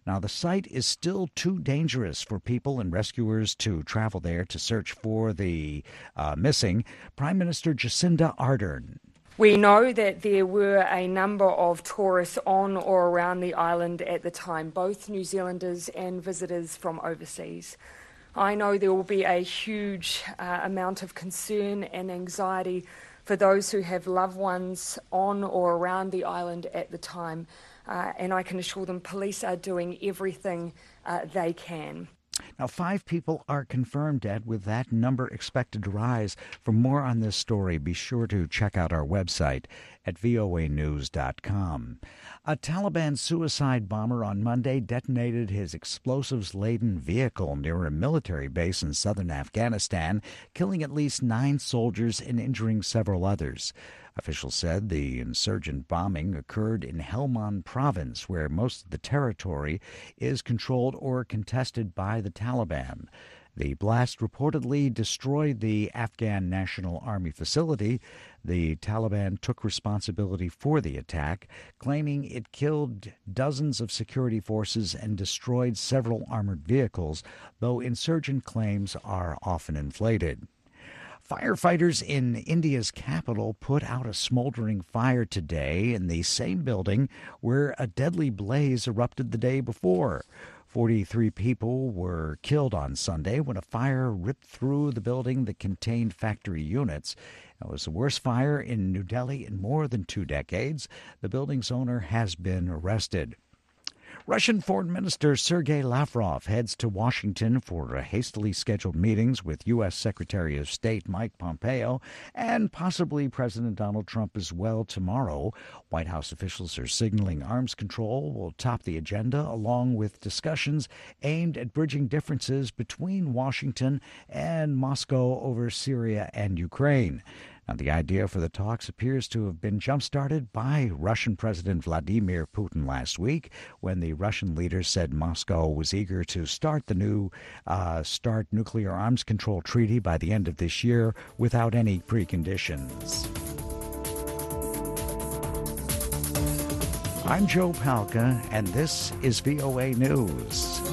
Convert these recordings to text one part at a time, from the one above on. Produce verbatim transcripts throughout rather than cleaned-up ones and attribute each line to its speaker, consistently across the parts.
Speaker 1: Now, the site is still too dangerous for people and rescuers to travel there to search for the uh, missing. Prime Minister Jacinda Ardern.
Speaker 2: We know that there were a number of tourists on or around the island at the time, both New Zealanders and visitors from overseas. I know there will be a huge uh, amount of concern and anxiety for those who have loved ones on or around the island at the time, uh, and I can assure them police are doing everything uh, they can.
Speaker 1: Now, five people are confirmed dead, with that number expected to rise. For more on this story, be sure to check out our website at V O A news dot com. A Taliban suicide bomber on Monday detonated his explosives-laden vehicle near a military base in southern Afghanistan, killing at least nine soldiers and injuring several others. Officials said the insurgent bombing occurred in Helmand province, where most of the territory is controlled or contested by the Taliban. The blast reportedly destroyed the Afghan National Army facility. The Taliban took responsibility for the attack, claiming it killed dozens of security forces and destroyed several armored vehicles, though insurgent claims are often inflated. Firefighters in India's capital put out a smoldering fire today in the same building where a deadly blaze erupted the day before. forty-three people were killed on Sunday when a fire ripped through the building that contained factory units. It was the worst fire in New Delhi in more than two decades. The building's owner has been arrested. Russian Foreign Minister Sergei Lavrov heads to Washington for hastily scheduled meetings with U S Secretary of State Mike Pompeo and possibly President Donald Trump as well tomorrow. White House officials are signaling arms control will top the agenda, along with discussions aimed at bridging differences between Washington and Moscow over Syria and Ukraine. Now, the idea for the talks appears to have been jump-started by Russian President Vladimir Putin last week, when the Russian leader said Moscow was eager to start the new uh, START nuclear arms control treaty by the end of this year without any preconditions. I'm Joe Palca, and this is V O A News.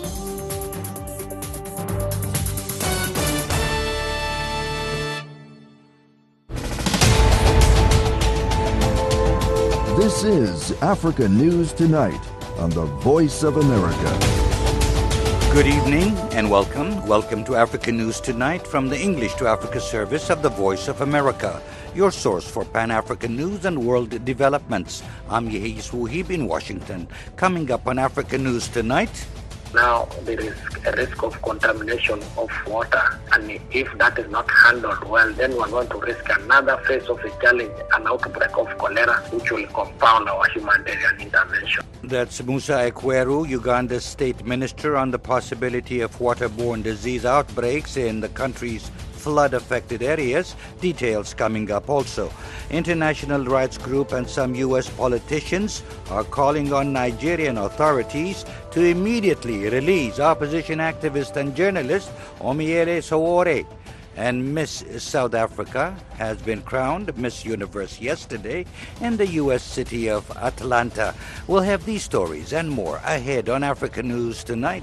Speaker 3: This is Africa News Tonight on the Voice of America.
Speaker 4: Good evening and welcome. Welcome to Africa News Tonight from the English to Africa service of the Voice of America, your source for Pan-African news and world developments. I'm Yehis Wuhib in Washington. Coming up on Africa News Tonight.
Speaker 5: Now there is a risk of contamination of water, and if that is not handled well, then we're going to risk another phase of a challenge, an outbreak of cholera, which will compound our humanitarian intervention.
Speaker 4: That's Musa Ekweru, Uganda's state minister, on the possibility of waterborne disease outbreaks in the country's flood-affected areas. Details coming up also. International rights group and some U S politicians are calling on Nigerian authorities to immediately release opposition activist and journalist Omiere Sowore. And Miss South Africa has been crowned Miss Universe yesterday in the U S city of Atlanta. We'll have these stories and more ahead on Africa News Tonight.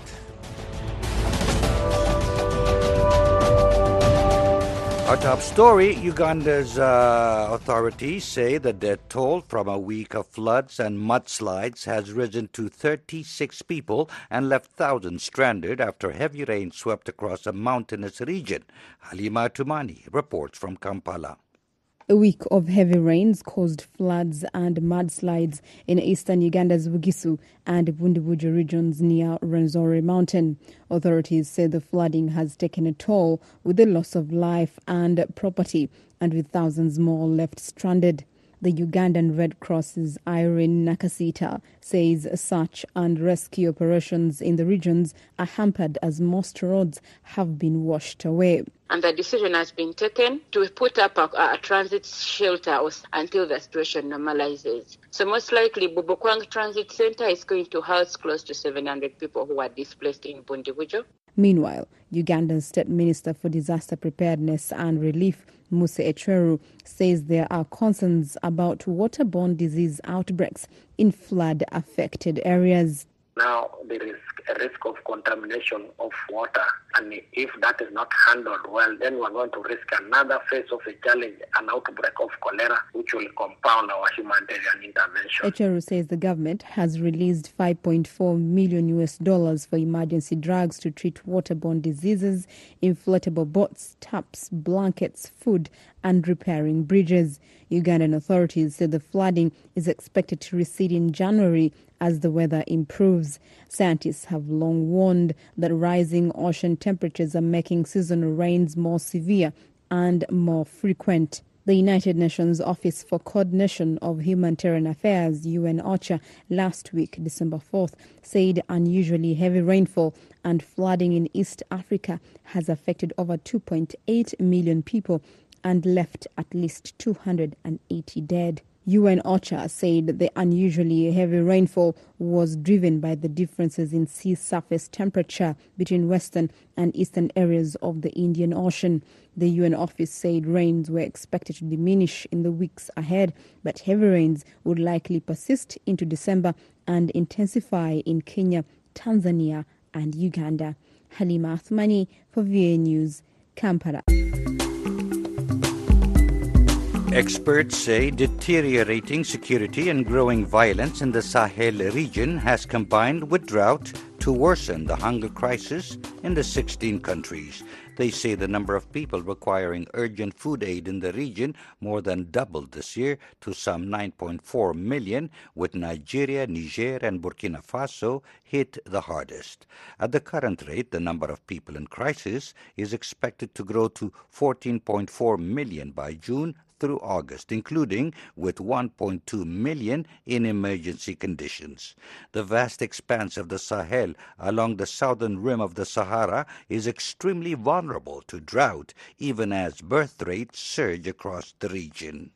Speaker 4: Our top story, Uganda's uh, authorities say the death toll from a week of floods and mudslides has risen to thirty-six people and left thousands stranded after heavy rain swept across a mountainous region. Halima Tumani reports from Kampala.
Speaker 6: A week of heavy rains caused floods and mudslides in eastern Uganda's Bugisu and Bundibujo regions near Rwenzori Mountain. Authorities say the flooding has taken a toll, with the loss of life and property, and with thousands more left stranded. The Ugandan Red Cross's Irene Nakasita says search and rescue operations in the regions are hampered as most roads have been washed away.
Speaker 7: And the decision has been taken to put up a, a transit shelter until the situation normalizes. So most likely, Bubukwang Transit Center is going to house close to seven hundred people who are displaced in Bundibujo.
Speaker 6: Meanwhile, Uganda's State Minister for Disaster Preparedness and Relief, Musa Ekweru, says there are concerns about waterborne disease outbreaks in flood-affected areas.
Speaker 5: Now there is a risk of contamination of water, and if that is not handled well, then we're going to risk another phase of a challenge, an outbreak of cholera, which will compound our humanitarian intervention.
Speaker 6: H R O says the government has released five point four million U S dollars for emergency drugs to treat waterborne diseases, inflatable boats, taps, blankets, food, and repairing bridges. Ugandan authorities said the flooding is expected to recede in January as the weather improves. Scientists have long warned that rising ocean temperatures are making seasonal rains more severe and more frequent. The United Nations Office for Coordination of Humanitarian Affairs, U N OCHA, last week, December fourth, said unusually heavy rainfall and flooding in East Africa has affected over two point eight million people and left at least two hundred eighty dead. U N OCHA said the unusually heavy rainfall was driven by the differences in sea surface temperature between western and eastern areas of the Indian Ocean. The U N office said rains were expected to diminish in the weeks ahead, but heavy rains would likely persist into December and intensify in Kenya, Tanzania and Uganda. Halima Athmani for V O A News, Kampala.
Speaker 4: Experts say deteriorating security and growing violence in the Sahel region has combined with drought to worsen the hunger crisis in the sixteen countries. They say the number of people requiring urgent food aid in the region more than doubled this year to some nine point four million, with Nigeria, Niger, and Burkina Faso hit the hardest. At the current rate, the number of people in crisis is expected to grow to fourteen point four million by June through August, including with one point two million in emergency conditions. The vast expanse of the Sahel along the southern rim of the Sahara is extremely vulnerable to drought, even as birth rates surge across the region.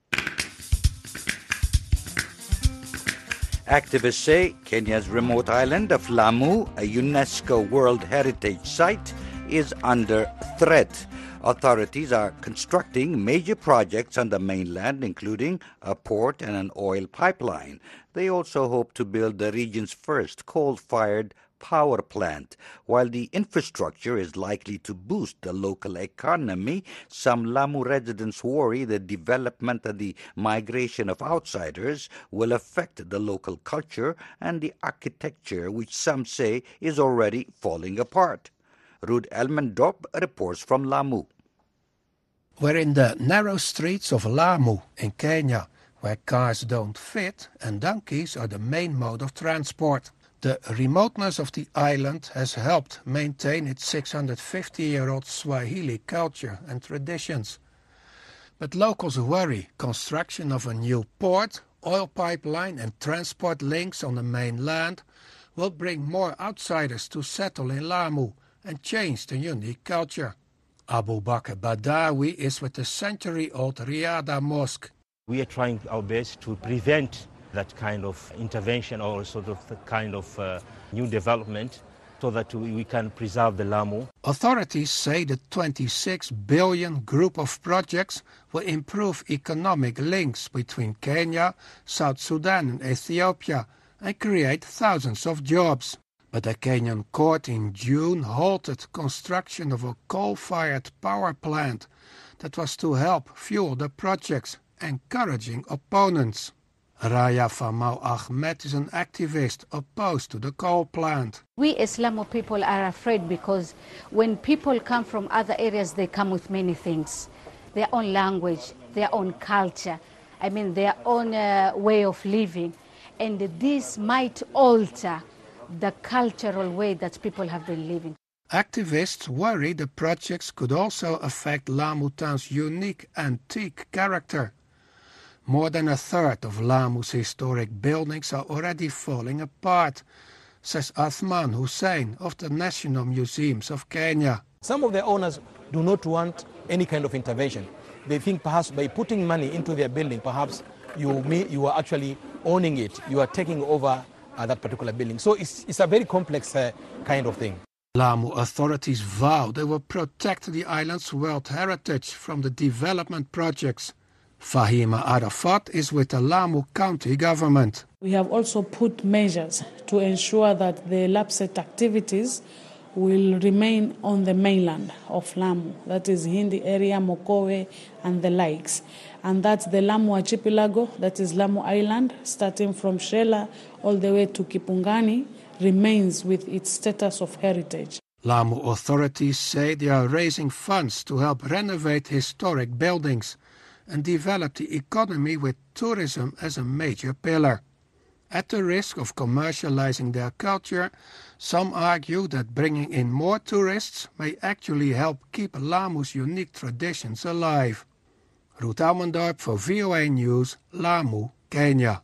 Speaker 4: Activists say Kenya's remote island of Lamu, a UNESCO World Heritage Site, is under threat. Authorities are constructing major projects on the mainland, including a port and an oil pipeline. They also hope to build the region's first coal-fired power plant. While the infrastructure is likely to boost the local economy, some Lamu residents worry the development and the migration of outsiders will affect the local culture and the architecture, which some say is already falling apart. Ruud Elmendorp reports from Lamu.
Speaker 8: We're in the narrow streets of Lamu in Kenya, where cars don't fit and donkeys are the main mode of transport. The remoteness of the island has helped maintain its six hundred fifty-year-old Swahili culture and traditions. But locals worry construction of a new port, oil pipeline and transport links on the mainland will bring more outsiders to settle in Lamu and change the unique culture. Abu Bakr Badawi is with the century-old Riyadh Mosque.
Speaker 9: We are trying our best to prevent that kind of intervention or sort of the kind of uh, new development so that we can preserve the Lamu.
Speaker 8: Authorities say the twenty-six billion group of projects will improve economic links between Kenya, South Sudan and Ethiopia and create thousands of jobs. But a Kenyan court in June halted construction of a coal-fired power plant that was to help fuel the projects, encouraging opponents. Raya Famau Ahmed is an activist opposed to the coal plant.
Speaker 10: We Islamo people are afraid because when people come from other areas, they come with many things. Their own language, their own culture, I mean their own uh, way of living. And this might alter the cultural way that people have been living.
Speaker 8: Activists worry the projects could also affect Lamu town's unique antique character. More than a third of Lamu's historic buildings are already falling apart, says Athman Hussein of the National Museums of Kenya.
Speaker 11: Some of the owners do not want any kind of intervention. They think perhaps by putting money into their building, perhaps you, may, you are actually owning it, you are taking over Uh, that particular building. So it's, it's a very complex uh, kind of thing.
Speaker 8: Lamu authorities vow they will protect the island's world heritage from the development projects. Fahima Arafat is with the Lamu County government.
Speaker 12: We have also put measures to ensure that the LAPSSET activities will remain on the mainland of Lamu, that is Hindi area, Mokowe, and the likes. And that's the Lamu Archipelago, that is Lamu Island, starting from Shela all the way to Kipungani, remains with its status of heritage.
Speaker 8: Lamu authorities say they are raising funds to help renovate historic buildings and develop the economy with tourism as a major pillar. At the risk of commercializing their culture, some argue that bringing in more tourists may actually help keep Lamu's unique traditions alive. Ruud Almendorp for V O A News, Lamu, Kenya.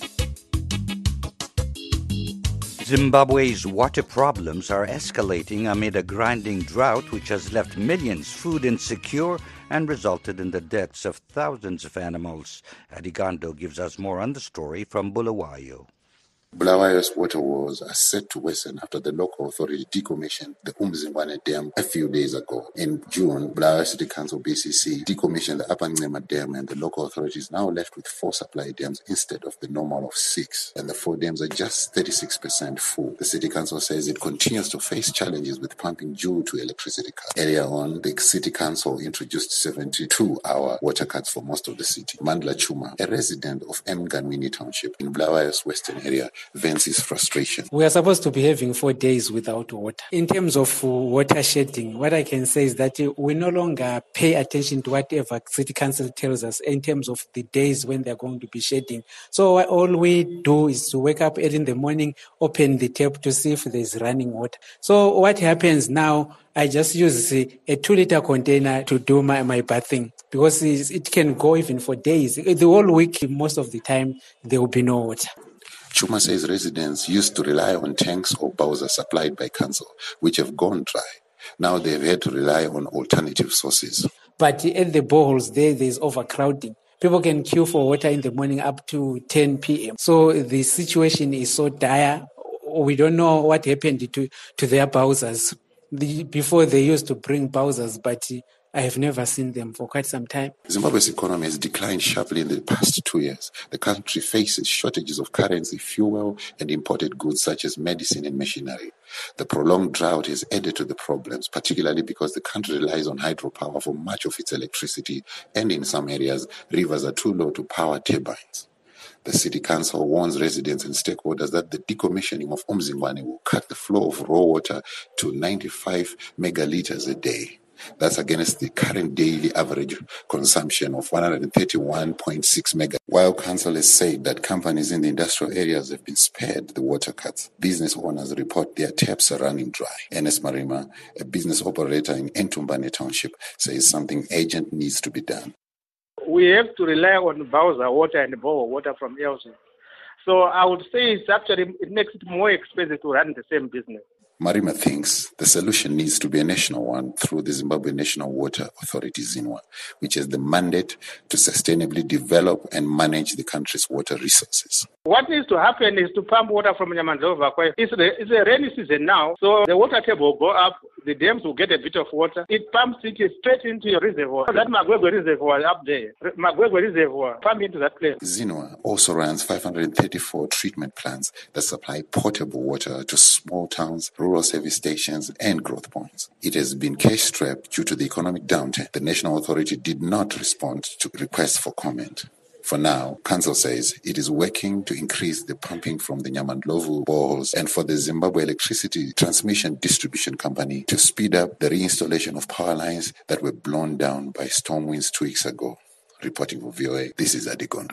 Speaker 4: Zimbabwe's water problems are escalating amid a grinding drought which has left millions food insecure and resulted in the deaths of thousands of animals. Adigando gives us more on the story from Bulawayo.
Speaker 13: Bulawayo's water woes are set to worsen after the local authority decommissioned the Umzingwane Dam a few days ago. In June, Bulawayo City Council B C C decommissioned the Upper Ncema Dam, and the local authorities now left with four supply dams instead of the normal of six. And the four dams are just thirty-six percent full. The City Council says it continues to face challenges with pumping due to electricity cuts. Earlier on, the City Council introduced seventy-two hour water cuts for most of the city. Mandla Chuma, a resident of Mganwini Township in Bulawayo's western area, vents his frustration.
Speaker 14: We are supposed to be having four days without water. In terms of water shedding, what I can say is that we no longer pay attention to whatever City Council tells us in terms of the days when they're going to be shedding. So all we do is to wake up early in the morning, open the tap to see if there's running water. So what happens now, I just use a two-liter container to do my, my bathing because it can go even for days. The whole week, most of the time, there will be no water.
Speaker 13: Chuma says residents used to rely on tanks or bowsers supplied by council, which have gone dry. Now they've had to rely on alternative sources.
Speaker 14: But at the boreholes, there, there's overcrowding. People can queue for water in the morning up to ten p.m. So the situation is so dire. We don't know what happened to, to their bowsers. The, before they used to bring bowsers, but I have never seen them for quite some time.
Speaker 13: Zimbabwe's economy has declined sharply in the past two years. The country faces shortages of currency, fuel, and imported goods such as medicine and machinery. The prolonged drought has added to the problems, particularly because the country relies on hydropower for much of its electricity, and in some areas, rivers are too low to power turbines. The City Council warns residents and stakeholders that the decommissioning of Umzingwane will cut the flow of raw water to ninety-five megalitres a day. That's against the current daily average consumption of one hundred thirty-one point six mega. While council has said that companies in the industrial areas have been spared the water cuts, business owners report their taps are running dry. Ernest Marima, a business operator in Entumbane Township, says something urgent needs to be done.
Speaker 15: We have to rely on bowser water and borehole water from elsewhere. So I would say it's actually, it makes it more expensive to run the same business.
Speaker 13: Marima thinks the solution needs to be a national one through the Zimbabwe National Water Authority, ZINWA, which has the mandate to sustainably develop and manage the country's water resources.
Speaker 15: What needs to happen is to pump water from Nyamandlova. It's the it's a rainy season now, so the water table will go up, the dams will get a bit of water. It pumps it straight into your reservoir. That Magwegwe Reservoir up there, Magwegwe Reservoir, pump into that place.
Speaker 13: ZINWA also runs five hundred thirty-four treatment plants that supply potable water to small towns, rural service stations, and growth points. It has been cash-strapped due to the economic downturn. The National Authority did not respond to requests for comment. For now, Council says it is working to increase the pumping from the Nyamandlovu boreholes and for the Zimbabwe Electricity Transmission Distribution Company to speed up the reinstallation of power lines that were blown down by storm winds two weeks ago. Reporting for V O A, this is Adegonda.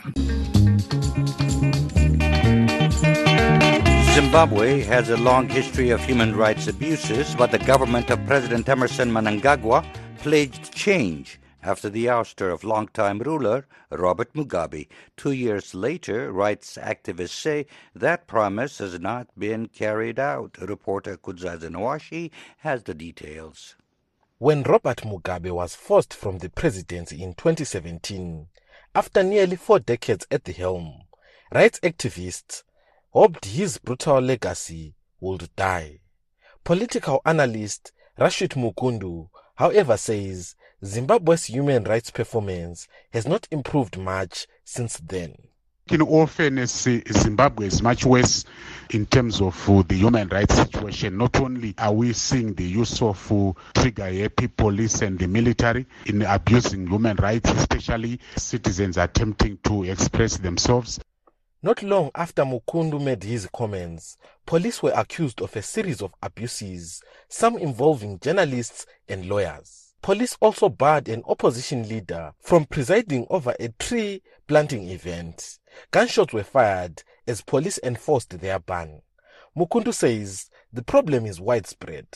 Speaker 4: Zimbabwe has a long history of human rights abuses, but the government of President Emmerson Mnangagwa pledged change after the ouster of longtime ruler Robert Mugabe. Two years later, rights activists say that promise has not been carried out. Reporter Kudzaza Nwashi has the details.
Speaker 16: When Robert Mugabe was forced from the presidency in twenty seventeen, after nearly four decades at the helm, rights activists hoped his brutal legacy would die. Political analyst Rashid Mukundu, however, says Zimbabwe's human rights performance has not improved much since then.
Speaker 17: In all fairness, Zimbabwe is much worse in terms of uh, the human rights situation. Not only are we seeing the use of uh, trigger happy police and the military in abusing human rights, especially citizens attempting to express themselves.
Speaker 16: Not long after Mukundu made his comments, police were accused of a series of abuses, some involving journalists and lawyers. Police also barred an opposition leader from presiding over a tree planting event. Gunshots were fired as police enforced their ban. Mukundu says the problem is widespread.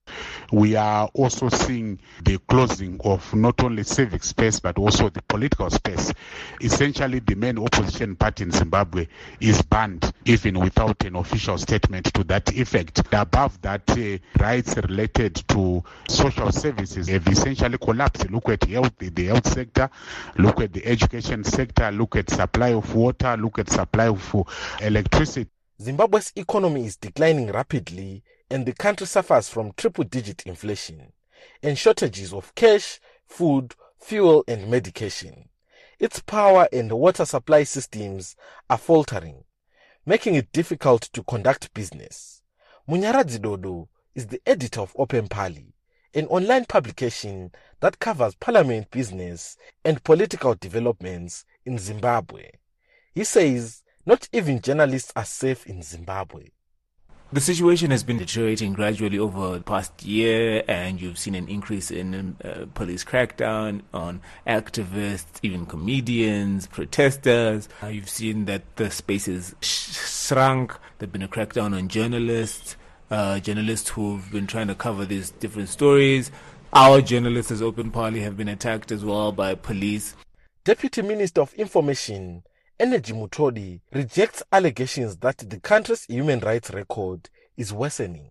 Speaker 17: We are also seeing the closing of not only civic space but also the political space. Essentially, the main opposition party in Zimbabwe is banned, even without an official statement to that effect. Above that, uh, rights related to social services have essentially collapsed. Look at health, the health sector, look at the education sector, look at supply of water, look at supply of uh, electricity.
Speaker 16: Zimbabwe's economy is declining rapidly, and the country suffers from triple-digit inflation and shortages of cash, food, fuel and medication. Its power and water supply systems are faltering, making it difficult to conduct business. Munyaradzi Dodo is the editor of Open Pali, an online publication that covers parliament business and political developments in Zimbabwe. He says not even journalists are safe in Zimbabwe.
Speaker 18: The situation has been deteriorating gradually over the past year, and you've seen an increase in uh, police crackdown on activists, even comedians, protesters. Uh, you've seen that the space has shrunk. There's been a crackdown on journalists, uh, journalists who've been trying to cover these different stories. Our journalists as Open Party have been attacked as well by police.
Speaker 16: Deputy Minister of Information Energy Mutodi rejects allegations that the country's human rights record is worsening.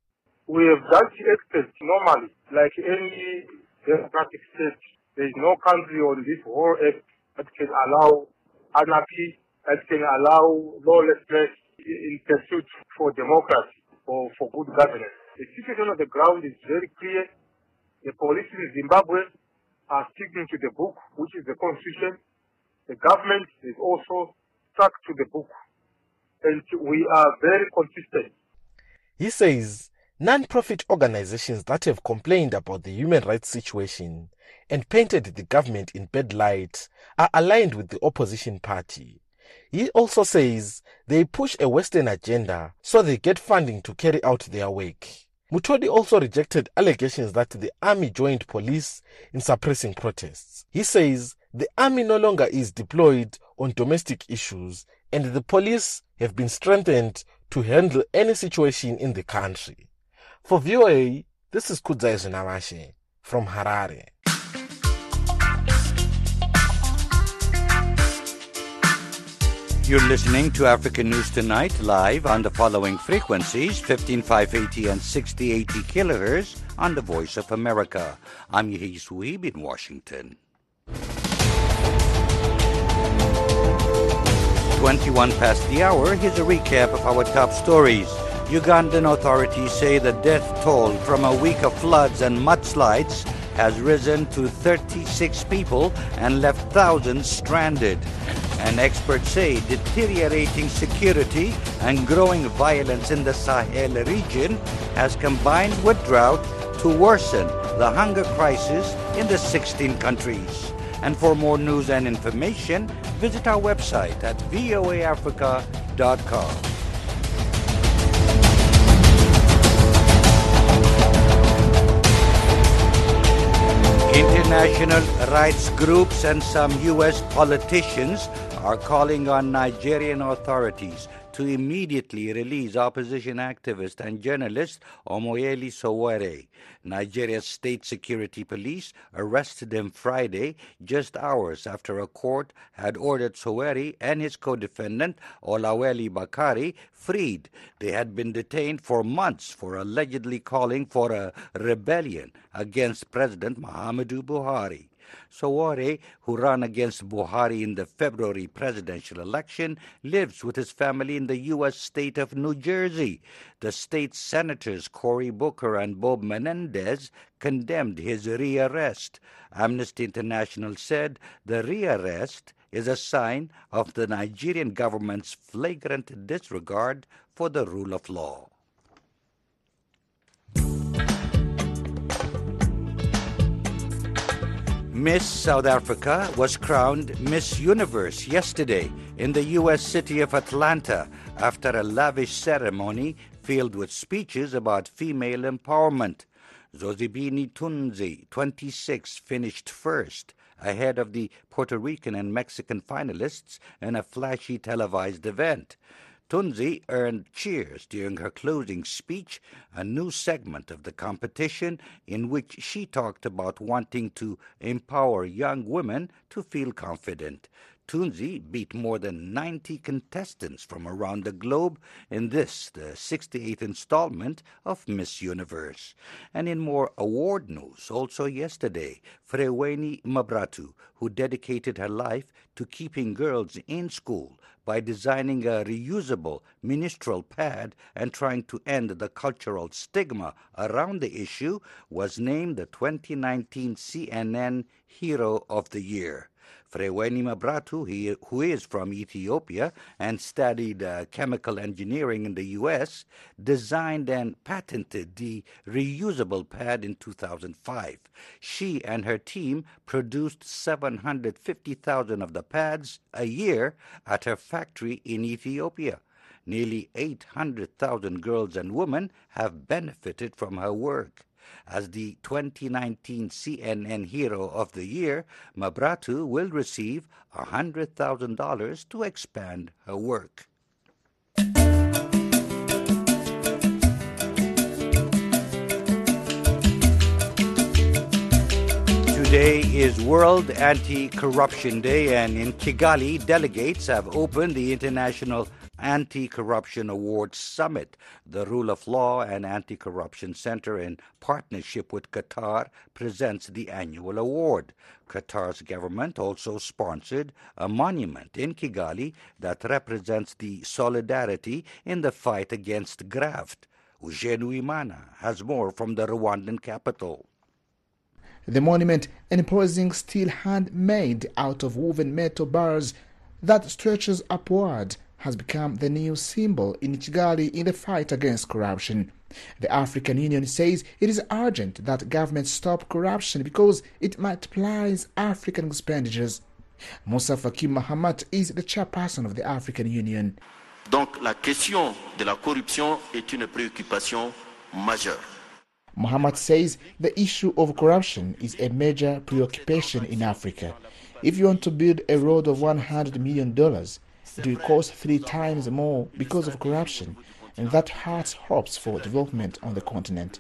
Speaker 19: We have done experts normally, like any democratic state. There is no country on this whole earth that can allow anarchy, that can allow lawlessness in pursuit for democracy or for good governance. The situation on the ground is very clear. The police in Zimbabwe are sticking to the book, which is the constitution. The government is also stuck to the book, and we are very consistent.
Speaker 16: He says non-profit organizations that have complained about the human rights situation and painted the government in bad light are aligned with the opposition party. He also says they push a Western agenda so they get funding to carry out their work. Mutodi also rejected allegations that the army joined police in suppressing protests. He says the army no longer is deployed on domestic issues and the police have been strengthened to handle any situation in the country. For V O A, this is Kudzai Zinamashe from Harare.
Speaker 4: You're listening to African News Tonight live on the following frequencies, fifteen five eighty and sixty eighty kilohertz on the Voice of America. I'm Yehi Suib in Washington. twenty-one past the hour, here's a recap of our top stories. Ugandan authorities say the death toll from a week of floods and mudslides has risen to thirty-six people and left thousands stranded. And experts say deteriorating security and growing violence in the Sahel region has combined with drought to worsen the hunger crisis in the sixteen countries. And for more news and information, visit our website at v o a africa dot com. International rights groups and some U S politicians are calling on Nigerian authorities to immediately release opposition activist and journalist Omoyele Sowore. Nigeria's state security police arrested him Friday, just hours after a court had ordered Sowore and his co-defendant Olawale Bakari freed. They had been detained for months for allegedly calling for a rebellion against President Muhammadu Buhari. Sowore, who ran against Buhari in the February presidential election, lives with his family in the U S state of New Jersey. The state's senators Cory Booker and Bob Menendez condemned his rearrest. Amnesty International said the rearrest is a sign of the Nigerian government's flagrant disregard for the rule of law. Miss South Africa was crowned Miss Universe yesterday in the U S city of Atlanta after a lavish ceremony filled with speeches about female empowerment. Zozibini Tunzi, twenty-six, finished first, ahead of the Puerto Rican and Mexican finalists in a flashy televised event. Tunzi earned cheers during her closing speech, a new segment of the competition in which she talked about wanting to empower young women to feel confident. Tunzi beat more than ninety contestants from around the globe in this, the sixty-eighth installment of Miss Universe. And in more award news, also yesterday, Freweni Mabratu, who dedicated her life to keeping girls in school by designing a reusable menstrual pad and trying to end the cultural stigma around the issue, was named the twenty nineteen C N N Hero of the Year. Freweni Mabratu, he, who is from Ethiopia and studied uh, chemical engineering in the U S, designed and patented the reusable pad in two thousand five. She and her team produced seven hundred fifty thousand of the pads a year at her factory in Ethiopia. Nearly eight hundred thousand girls and women have benefited from her work. As the twenty nineteen C N N Hero of the Year, Mabratu will receive one hundred thousand dollars to expand her work. Today is World Anti-Corruption Day, and in Kigali, delegates have opened the International Anti-Corruption Awards Summit. The Rule of Law and Anti-Corruption Center, in partnership with Qatar, presents the annual award. Qatar's government also sponsored a monument in Kigali that represents the solidarity in the fight against graft. Eugene Uimana has more from the Rwandan capital.
Speaker 20: The monument, an imposing steel hand made out of woven metal bars that stretches upward, has become the new symbol in Kigali in the fight against corruption. The African Union says it is urgent that governments stop corruption because it multiplies African expenditures. Moussa Faki Mahamat is the chairperson of the African Union.
Speaker 21: Donc la question de la corruption est une préoccupation majeure.
Speaker 20: Mohammed says the issue of corruption is a major preoccupation in Africa. If you want to build a road of one hundred million dollars, it will cost three times more because of corruption, and that hurts hopes for development on the continent.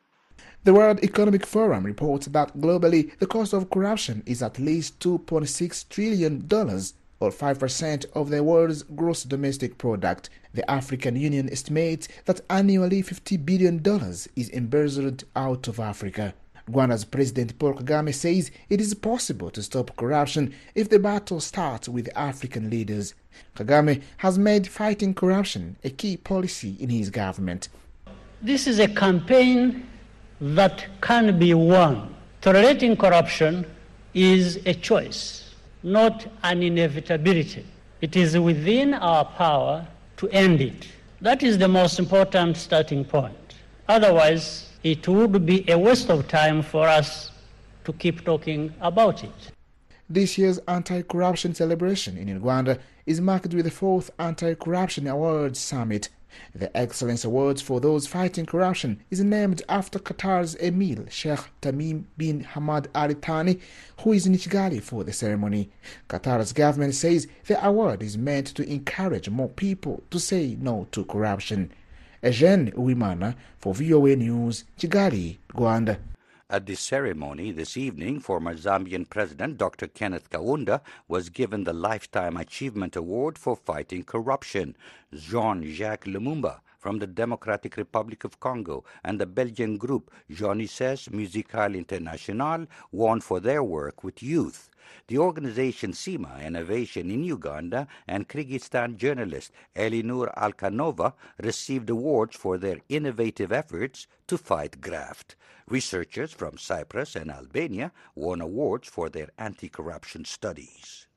Speaker 20: The World Economic Forum reports that globally the cost of corruption is at least two point six trillion dollars, or five percent of the world's gross domestic product. The African Union estimates that annually fifty billion dollars is embezzled out of Africa. Rwanda's President Paul Kagame says it is possible to stop corruption if the battle starts with African leaders. Kagame has made fighting corruption a key policy in his government.
Speaker 22: This is a campaign that can be won. Tolerating corruption is a choice, not an inevitability. It is within our power to end it. That is the most important starting point. Otherwise, it would be a waste of time for us to keep talking about it.
Speaker 20: This year's anti-corruption celebration in Rwanda is marked with the fourth Anti-Corruption Awards Summit. The Excellence Awards for those fighting corruption is named after Qatar's Emir Sheikh Tamim bin Hamad Al Thani, who is in Kigali for the ceremony. Qatar's government says the award is meant to encourage more people to say no to corruption. Eugene Uwimana for V O A News, Kigali, Rwanda.
Speaker 4: At the ceremony this evening, former Zambian President Doctor Kenneth Kaunda was given the Lifetime Achievement Award for fighting corruption. Jean-Jacques Lumumba from the Democratic Republic of Congo and the Belgian group Jeunesse Musicale Internationale won for their work with youth. The organization SIMA Innovation in Uganda and Kyrgyzstan journalist Elinur Alkanova received awards for their innovative efforts to fight graft. Researchers from Cyprus and Albania won awards for their anti-corruption studies.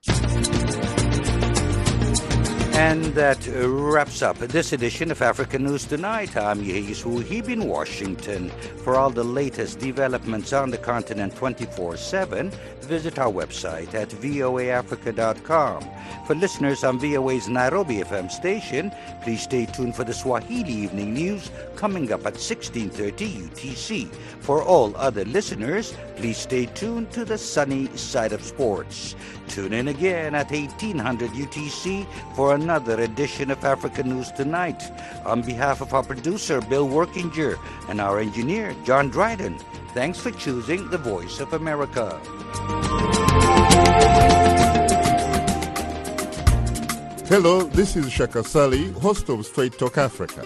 Speaker 4: And that uh, wraps up this edition of Africa News Tonight. I'm Yehis Wuhib in Washington. For all the latest developments on the continent twenty-four seven, visit our website at voa africa dot com. For listeners on V O A's Nairobi F M station, please stay tuned for the Swahili Evening News coming up at sixteen thirty U T C. For all other listeners, please stay tuned to the sunny side of sports. Tune in again at eighteen hundred U T C for another edition of Africa News Tonight. On behalf of our producer, Bill Workinger, and our engineer, John Dryden, thanks for choosing the Voice of America.
Speaker 1: Hello, this is Shaka Sali, host of Straight Talk Africa.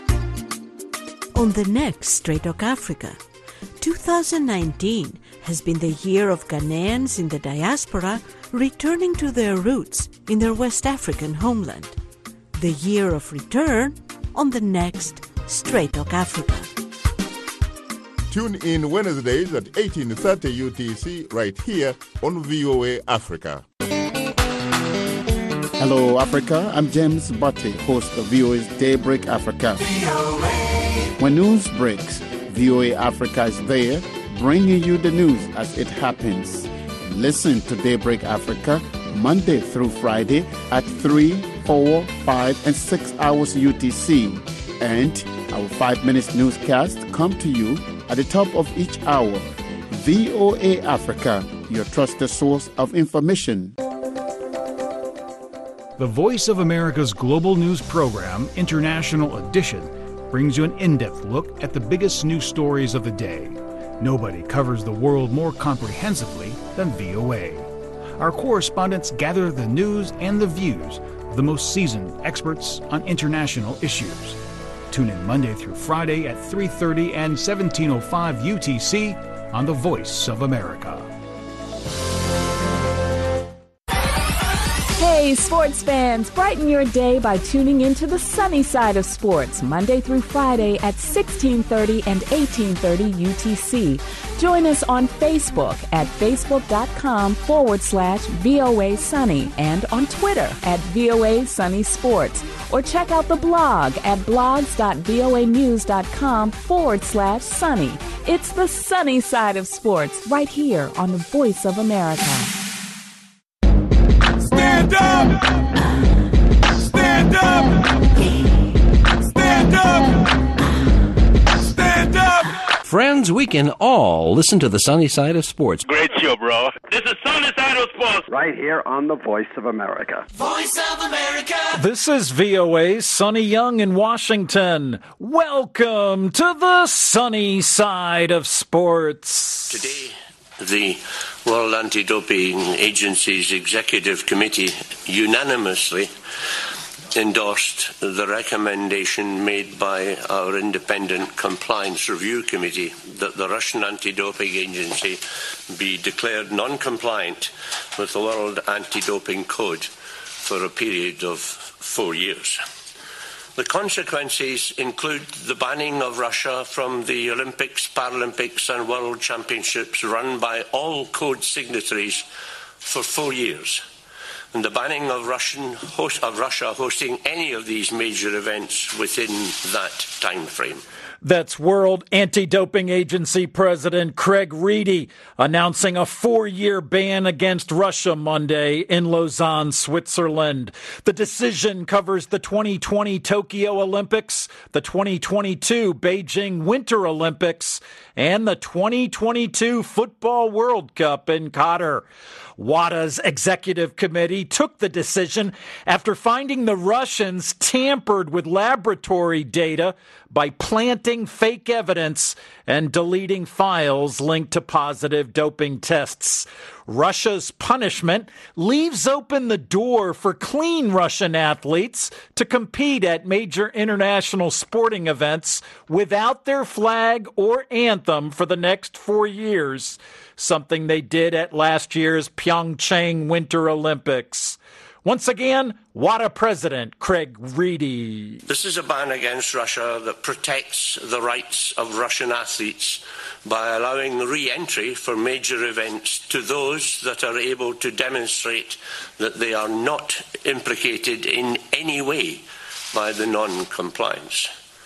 Speaker 2: On the next Straight Talk Africa, two thousand nineteen has been the year of Ghanaians in the diaspora returning to their roots in their West African homeland. The year of return on the next Straight Talk Africa.
Speaker 1: Tune in Wednesdays at eighteen thirty U T C right here on V O A Africa.
Speaker 23: Hello, Africa. I'm James Butte, host of V O A's Daybreak Africa. When news breaks, V O A Africa is there, bringing you the news as it happens. Listen to Daybreak Africa Monday through Friday at three, four, five, and six hours U T C. And our five minutes newscast come to you at the top of each hour. V O A Africa, your trusted source of information.
Speaker 24: The Voice of America's global news program, International Edition, brings you an in-depth look at the biggest news stories of the day. Nobody covers the world more comprehensively than V O A. Our correspondents gather the news and the views of the most seasoned experts on international issues. Tune in Monday through Friday at three thirty and seventeen oh five U T C on The Voice of America.
Speaker 25: Hey, sports fans, brighten your day by tuning into the sunny side of sports, Monday through Friday at sixteen thirty and eighteen thirty U T C. Join us on Facebook at facebook.com forward slash VOA Sunny and on Twitter at VOA Sunny Sports. Or check out the blog at blogs.voanews.com forward slash sunny. It's the sunny side of sports right here on the Voice of America.
Speaker 26: Stand up! Stand up! Stand up! Stand up!
Speaker 27: Friends, we can all listen to the sunny side of sports.
Speaker 28: Great show, bro. This is Sunny Side of Sports.
Speaker 29: Right here on the Voice of America.
Speaker 26: Voice of America.
Speaker 30: This is V O A's Sonny Young in Washington. Welcome to the sunny side of sports.
Speaker 31: Today, the World Anti-Doping Agency's Executive Committee unanimously endorsed the recommendation made by our Independent Compliance Review Committee that the Russian Anti-Doping Agency be declared non-compliant with the World Anti-Doping Code for a period of four years. The consequences include the banning of Russia from the Olympics, Paralympics and World Championships run by all code signatories for four years, and the banning of, Russian host, of Russia hosting any of these major events within that time frame.
Speaker 30: That's World Anti-Doping Agency President Craig Reedy announcing a four-year ban against Russia Monday in Lausanne, Switzerland. The decision covers the twenty twenty Tokyo Olympics, the twenty twenty-two Beijing Winter Olympics, and the twenty twenty-two Football World Cup in Qatar. WADA's executive committee took the decision after finding the Russians tampered with laboratory data by planting fake evidence and deleting files linked to positive doping tests. Russia's punishment leaves open the door for clean Russian athletes to compete at major international sporting events without their flag or anthem for the next four years, something they did at last year's Pyeongchang Winter Olympics. Once again, WADA President Craig Reedy.
Speaker 31: This is a ban against Russia that protects the rights of Russian athletes by allowing re-entry for major events to those that are able to demonstrate that they are not implicated in any way by the non-compliance.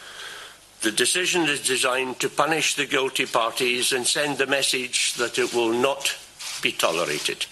Speaker 31: The decision is designed to punish the guilty parties and send the message that it will not be tolerated.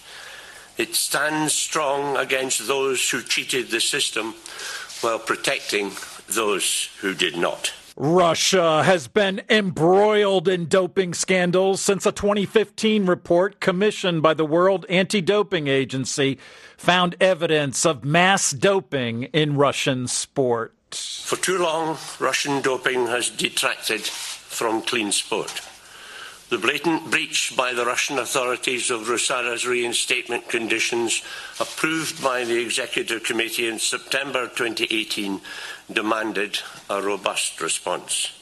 Speaker 31: It stands strong against those who cheated the system while protecting those who did not.
Speaker 30: Russia has been embroiled in doping scandals since a twenty fifteen report commissioned by the World Anti-Doping Agency found evidence of mass doping in Russian sport.
Speaker 31: For too long, Russian doping has detracted from clean sport. The blatant breach by the Russian authorities of RUSADA's reinstatement conditions, approved by the Executive Committee in September twenty eighteen, demanded a robust response.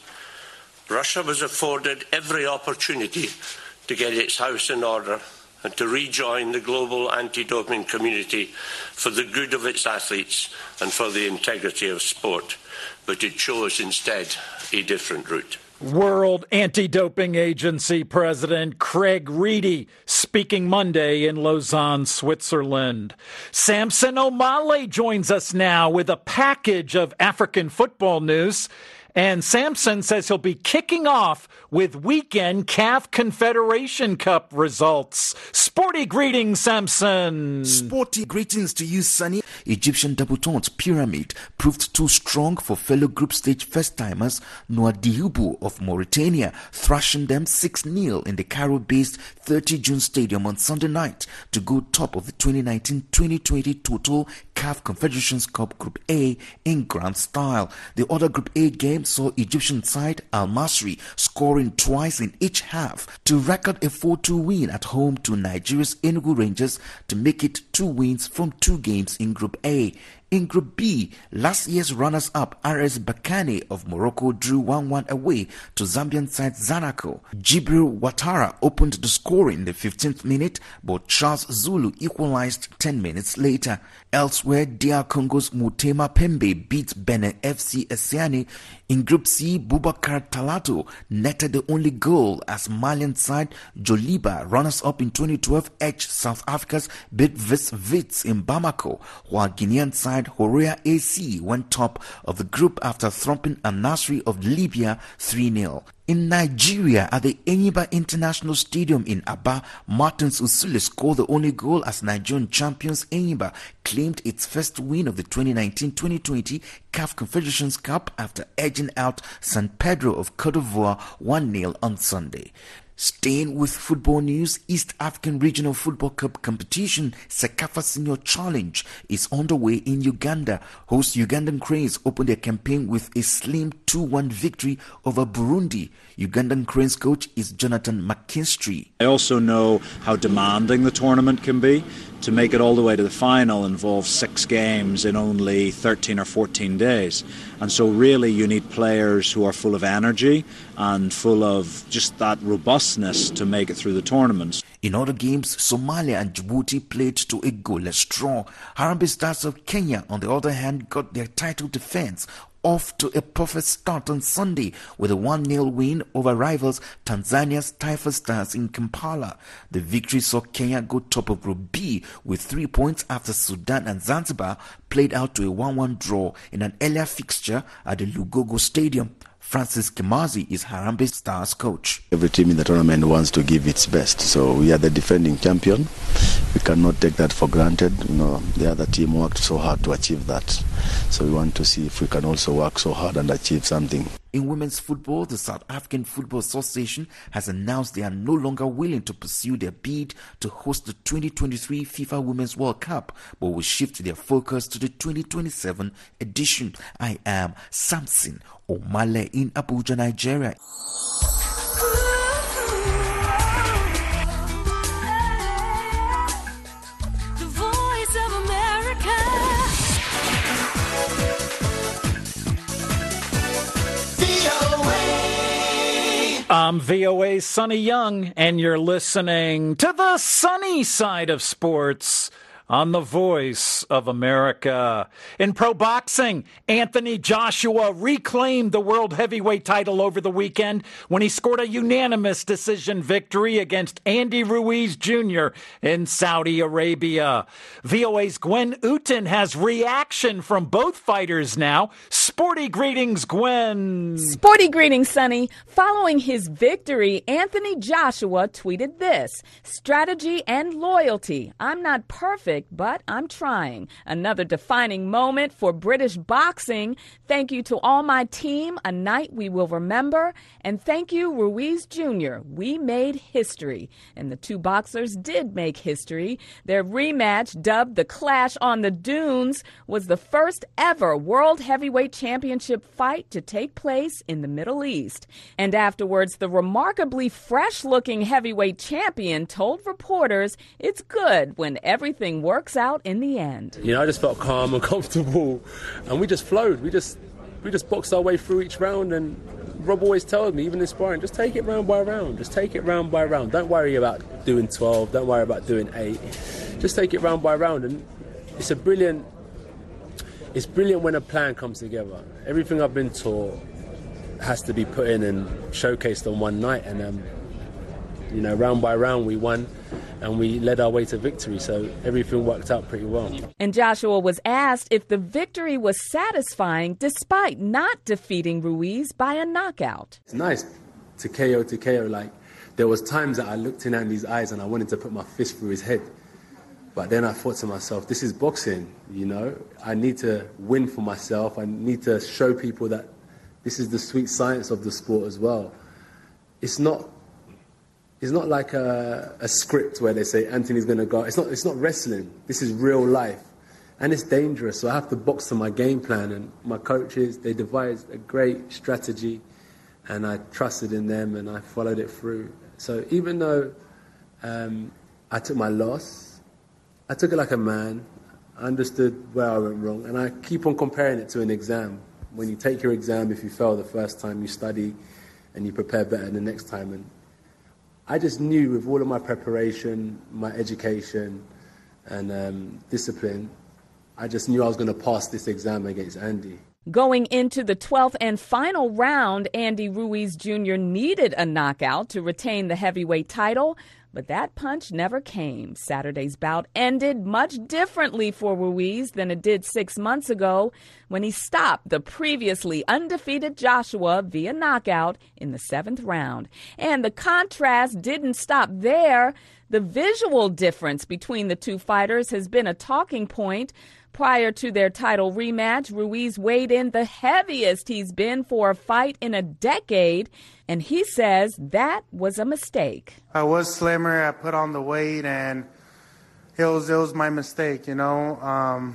Speaker 31: Russia was afforded every opportunity to get its house in order and to rejoin the global anti-doping community for the good of its athletes and for the integrity of sport, but it chose instead a different route.
Speaker 30: World Anti-Doping Agency President Craig Reedy speaking Monday in Lausanne, Switzerland. Samson Omale joins us now with a package of African football news. And Samson says he'll be kicking off with weekend C A F Confederation Cup results. Sporty greetings, Samson.
Speaker 3: Sporty greetings to you, Sonny. Egyptian debutant Pyramid proved too strong for fellow group stage first-timers Nouadhibou of Mauritania, thrashing them six nil in the Cairo-based thirty June Stadium on Sunday night to go top of the twenty nineteen twenty twenty total C A F Confederations Cup Group A in grand style. The other Group A game saw Egyptian side Al Masry scoring twice in each half to record a four two win at home to Nigeria's Enugu Rangers to make it two wins from two games in Group A. In Group B, last year's runners-up R S Berkane of Morocco drew one one away to Zambian side Zanaco. Jibril Ouattara opened the scoring in the fifteenth minute, but Charles Zulu equalized ten minutes later. Elsewhere, D R Congo's Mutema Pembe beat Benin F C Esiani. In Group C, Boubacar Talato netted the only goal as Malian side Joliba, runners-up in twenty twelve, edged South Africa's Bidvest Wits in Bamako, while Guinean side Horea A C went top of the group after thumping Al Nassr of Libya three nil. In Nigeria, at the Enyimba International Stadium in Aba, Martins Usule scored the only goal as Nigerian champions Enyimba claimed its first win of the twenty nineteen twenty twenty C A F Confederations Cup after edging out San Pedro of Cote d'Ivoire one nil on Sunday. Staying with football news, East African Regional Football Cup competition Sekafa Senior Challenge is underway in Uganda. Host Ugandan Cranes opened their campaign with a slim two one victory over Burundi. Ugandan Cranes coach is Jonathan McKinstry.
Speaker 5: I also know how demanding the tournament can be. To make it all the way to the final involves six games in only thirteen or fourteen days. And so really you need players who are full of energy and full of just that robustness to make it through the tournaments.
Speaker 3: In other games, Somalia and Djibouti played to a goalless draw. Harambee Stars of Kenya, on the other hand, got their title defense off to a perfect start on Sunday with a one nil win over rivals Tanzania's Taifa Stars in Kampala. The victory saw Kenya go top of Group B with three points after Sudan and Zanzibar played out to a one one draw in an earlier fixture at the Lugogo Stadium. Francis Kimazi is Harambee Stars coach.
Speaker 6: Every team in the tournament wants to give its best, so we are the defending champion. We cannot take that for granted. You know, the other team worked so hard to achieve that, so we want to see if we can also work so hard and achieve something.
Speaker 3: In women's football, the South African Football Association has announced they are no longer willing to pursue their bid to host the twenty twenty-three FIFA Women's World Cup, but will shift their focus to the twenty twenty-seven edition. I am Samson Omale in Abuja, Nigeria.
Speaker 26: The Voice of America.
Speaker 30: I'm V O A's Sonny Young, and you're listening to the sunny side of sports on the Voice of America. In pro boxing, Anthony Joshua reclaimed the world heavyweight title over the weekend when he scored a unanimous decision victory against Andy Ruiz Junior in Saudi Arabia. V O A's Gwen Uten has reaction from both fighters now. Sporty greetings, Gwen.
Speaker 25: Sporty greetings, Sonny. Following his victory, Anthony Joshua tweeted this: strategy and loyalty. I'm not perfect, but I'm trying. Another defining moment for British boxing. Thank you to all my team, a night we will remember. And thank you, Ruiz Junior We made history. And the two boxers did make history. Their rematch, dubbed the Clash on the Dunes, was the first ever World Heavyweight Championship fight to take place in the Middle East. And afterwards, the remarkably fresh-looking heavyweight champion told reporters it's good when everything works out in the end.
Speaker 7: You know, I just felt calm and comfortable, and we just flowed. We just we just boxed our way through each round, and Rob always tells me, even in sparring, just take it round by round. Just take it round by round. Don't worry about doing twelve. Don't worry about doing eight. Just take it round by round, and it's a brilliant. It's brilliant when a plan comes together. Everything I've been taught has to be put in and showcased on one night, and um, you know, round by round we won, and we led our way to victory. So everything worked out pretty well.
Speaker 25: And Joshua was asked if the victory was satisfying despite not defeating Ruiz by a knockout.
Speaker 7: It's nice to K O to K O. Like, there was times that I looked in Andy's eyes and I wanted to put my fist through his head. But then I thought to myself, this is boxing, you know. I need to win for myself. I need to show people that this is the sweet science of the sport as well. It's not It's not like a, a script where they say Anthony's going to go. It's not, it's not wrestling. This is real life. And it's dangerous. So I have to box to my game plan. And my coaches, they devised a great strategy. And I trusted in them and I followed it through. So even though um, I took my loss, I took it like a man. I understood where I went wrong. And I keep on comparing it to an exam. When you take your exam, if you fail the first time, you study and you prepare better the next time. And I just knew with all of my preparation, my education and um, discipline, I just knew I was going to pass this exam against Andy.
Speaker 25: Going into the twelfth and final round, Andy Ruiz Junior needed a knockout to retain the heavyweight title, but that punch never came. Saturday's bout ended much differently for Ruiz than it did six months ago when he stopped the previously undefeated Joshua via knockout in the seventh round. And the contrast didn't stop there. The visual difference between the two fighters has been a talking point. Prior to their title rematch, Ruiz weighed in the heaviest he's been for a fight in a decade, and he says that was a mistake.
Speaker 8: I was slimmer, I put on the weight, and it was it was my mistake, you know. Um,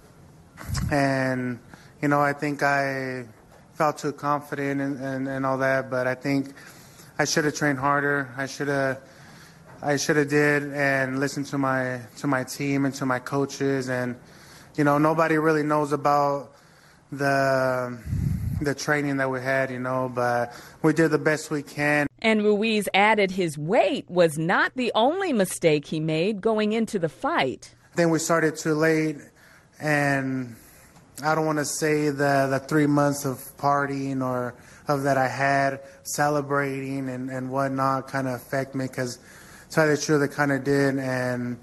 Speaker 8: and, you know, I think I felt too confident and, and, and all that, but I think I should have trained harder. I should have I should have did and listened to my to my team and to my coaches. And you know, nobody really knows about the the training that we had, you know, but we did the best we can.
Speaker 25: And Ruiz added his weight was not the only mistake he made going into the fight.
Speaker 8: Then we started too late, and I don't want to say the, the three months of partying or of that I had celebrating and, and whatnot kind of affect me, because to tell you the truth, it kind of did. And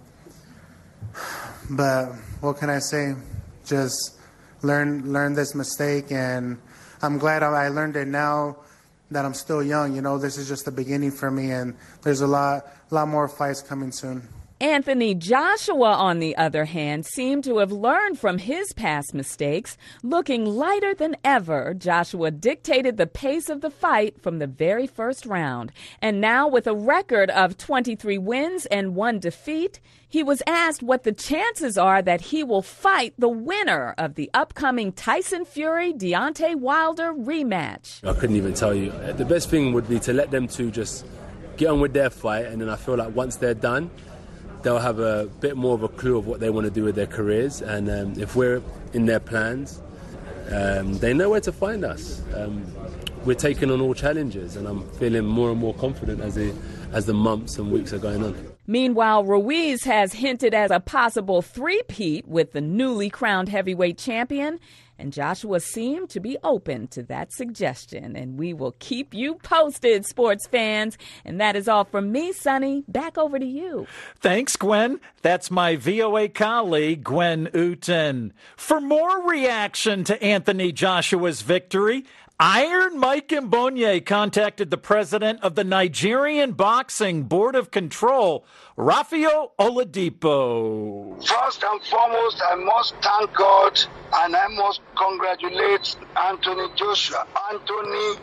Speaker 8: but what can I say? Just learn learn this mistake, and I'm glad I learned it now that I'm still young. You know, this is just the beginning for me, and there's a lot, lot more fights coming soon.
Speaker 25: Anthony Joshua, on the other hand, seemed to have learned from his past mistakes. Looking lighter than ever, Joshua dictated the pace of the fight from the very first round. And now, with a record of twenty-three wins and one defeat, he was asked what the chances are that he will fight the winner of the upcoming Tyson Fury-Deontay Wilder rematch.
Speaker 7: I couldn't even tell you. The best thing would be to let them two just get on with their fight, and then I feel like once they're done, they'll have a bit more of a clue of what they want to do with their careers. And um, if we're in their plans, um, they know where to find us. Um, we're taking on all challenges, and I'm feeling more and more confident as the, as the months and weeks are going on.
Speaker 25: Meanwhile, Ruiz has hinted at a possible three-peat with the newly crowned heavyweight champion, and Joshua seemed to be open to that suggestion. And we will keep you posted, sports fans. And that is all from me, Sonny. Back over to you.
Speaker 30: Thanks, Gwen. That's my V O A colleague, Gwen Uten. For more reaction to Anthony Joshua's victory, Iron Mike Mbonye contacted the president of the Nigerian Boxing Board of Control, Raphael Oladipo.
Speaker 9: First and foremost, I must thank God and I must congratulate Anthony Joshua. Anthony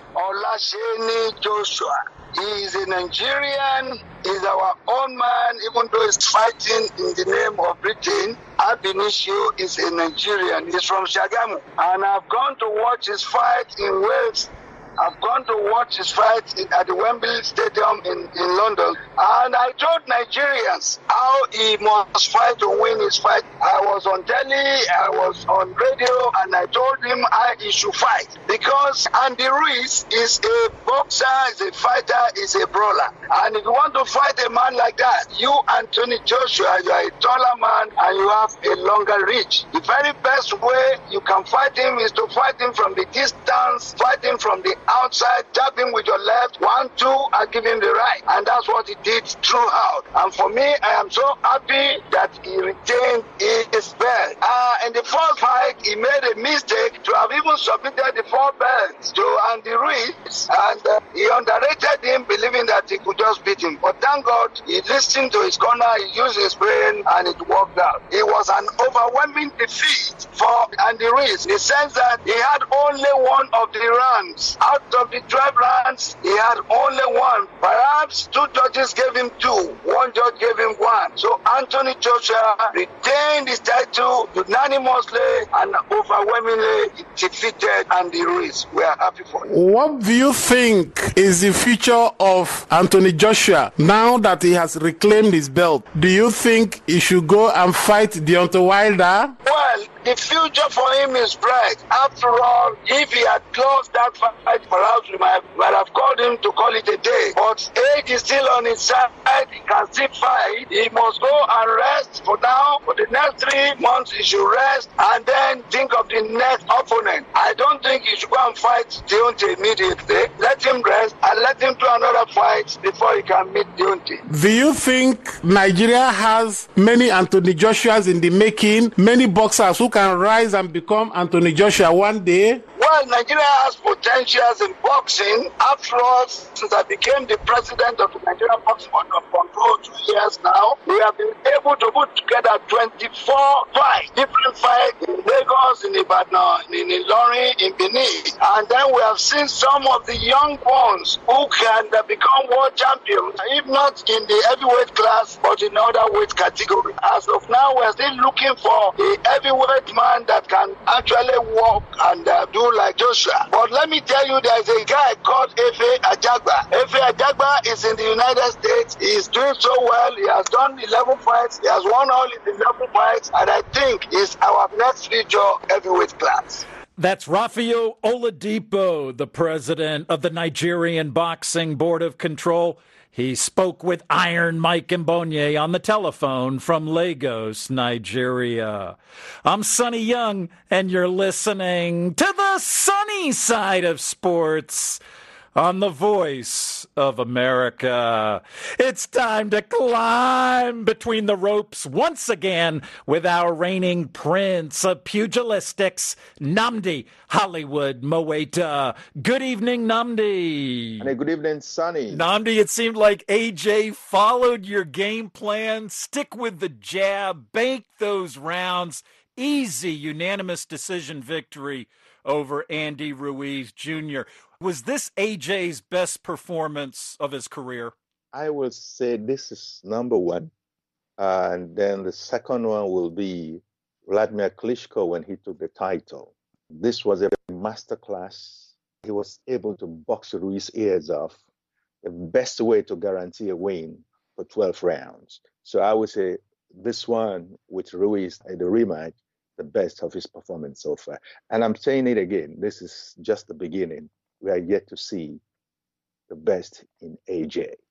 Speaker 9: Olaseni Joshua. He is a Nigerian, he's our own man, even though he's fighting in the name of Britain. Ab initio is a Nigerian, he's from Shagamu. And I've gone to watch his fight in Wales. I've gone to watch his fight in, at the Wembley Stadium in, in London. And I told Nigerians how he must fight to win his fight. I was on telly, I was on radio, and I told him how he should fight. Because Andy Ruiz is a boxer, is a fighter, is a brawler. And if you want to fight a man like that, you, Anthony Joshua, you are a taller man and you have a longer reach. The very best way you can fight him is to fight him from the distance, fight him from the outside, tap him with your left, one, two, and give him the right. And that's what he did throughout. And for me, I am so happy that he retained his belt. Uh, in the first fight, he made a mistake to have even submitted the four belts to Andy Ruiz. And uh, he underrated him, believing that he could just beat him. But thank God, he listened to his corner, he used his brain, and it worked out. It was an overwhelming defeat for Andy Ruiz, in the sense that he had only one of the rounds. Out of the twelve rounds, he had only one. Perhaps two judges gave him two. One judge gave him one. So Anthony Joshua retained his title unanimously and overwhelmingly defeated Andy Ruiz. We are happy for him.
Speaker 23: What do you think is the future of Anthony Joshua now that he has reclaimed his belt? Do you think he should go and fight Deontay Wilder?
Speaker 9: Well, the future for him is bright. After all, if he had closed that fight, perhaps we might, might have called him to call it a day. But age is still on his side. He can still fight. He must go and rest for now. For the next three months, he should rest and then think of the next opponent. I don't think he should go and fight Deontay immediately. Let him rest and let him do another fight before he can meet Deontay.
Speaker 23: Do you think Nigeria has many Anthony Joshuas in the making, many boxers who can rise and become Anthony Joshua one day?
Speaker 9: Well, Nigeria has potentials in boxing. After all, since I became the president of the Nigerian Boxing Board of Control two years now, we have been able to put together twenty-four fights, different fights in Lagos, in Ibadan, in Ilorin, in Benin. And then we have seen some of the young ones who can uh, become world champions, if not in the heavyweight class, but in other weight categories. As of now, we are still looking for a heavyweight man that can actually walk and uh, do like Joshua. But let me tell you, there's a guy called Efe Ajagba. Efe Ajagba is in the United States. He is doing so well. He has done eleven fights. He has won all his eleven fights. And I think he's our next future heavyweight class.
Speaker 30: That's Raphael Oladipo, the president of the Nigerian Boxing Board of Control. He spoke with Iron Mike Mbonye on the telephone from Lagos, Nigeria. I'm Sonny Young, and you're listening to the sunny side of sports on the Voice of America. It's time to climb between the ropes once again with our reigning prince of pugilistics, Nnamdi Hollywood Mowaita. Good evening, Nnamdi.
Speaker 10: And a good evening, Sonny.
Speaker 30: Nnamdi, it seemed like A J followed your game plan. Stick with the jab, bank those rounds. Easy, unanimous decision victory over Andy Ruiz Junior Was this A J's best performance of his career?
Speaker 10: I will say this is number one. Uh, and then the second one will be Vladimir Klitschko when he took the title. This was a masterclass. He was able to box Ruiz's ears off. The best way to guarantee a win for twelve rounds. So I would say this one with Ruiz at the rematch, the best of his performance so far. And I'm saying it again, this is just the beginning. We are yet to see the best in A J.